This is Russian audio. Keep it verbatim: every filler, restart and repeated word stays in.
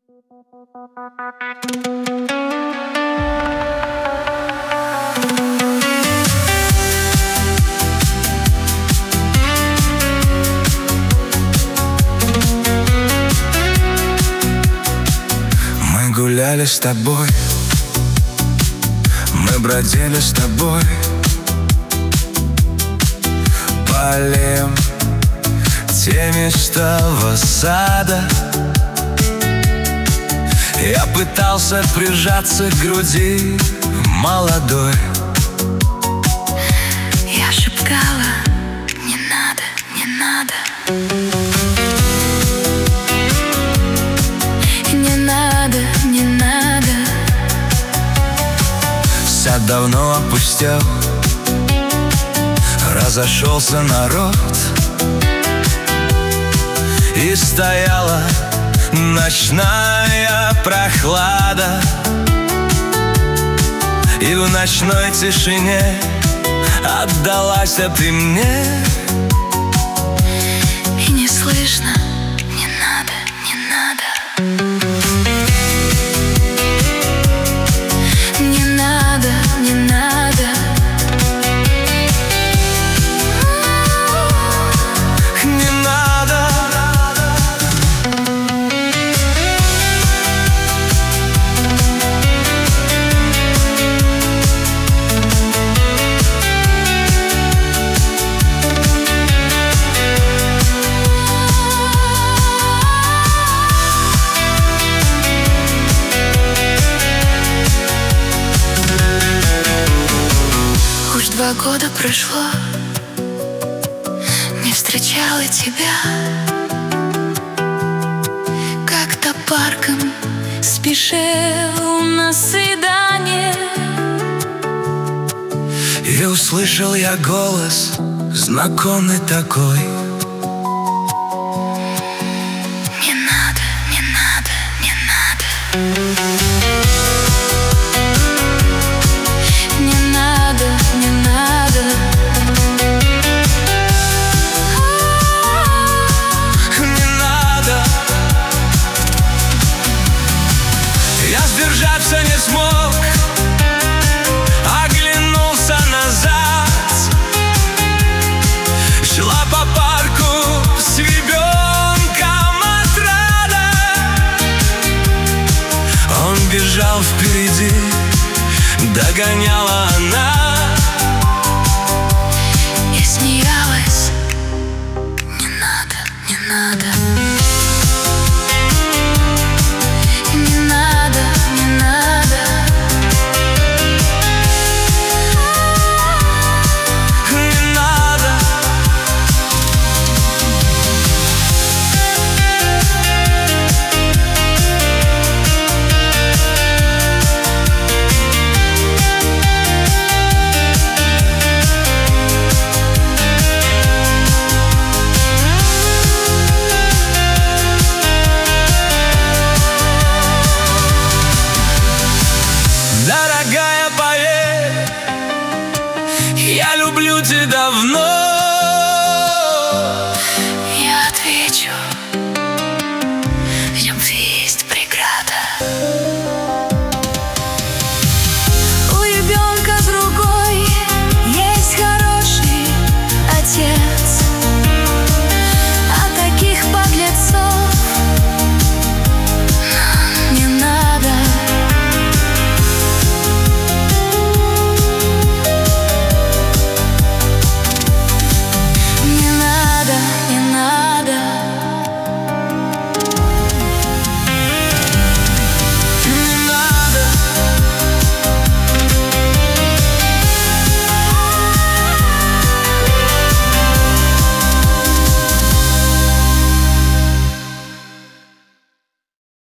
Мы гуляли с тобой, мы бродили с тобой по аллеям темистого сада. Я пытался прижаться к груди молодой. Я шептала: не надо, не надо. Не надо, не надо. Сад давно опустел, разошелся народ, и стояла ночная прохлада. И в ночной тишине отдалась ты мне. И не слышно: не надо, не надо. Не надо, не надо. Не надо. Уж два года прошло, не встречала тебя. Как-то парком спешил на свидание, И услышал я голос, знакомый такой. не надо, не надо, не надо. Не надо, не надо. Не надо. Я сдержаться не смог, оглянулся назад. Шла по парку с ребенком отрада. Он бежал впереди, догоняла она.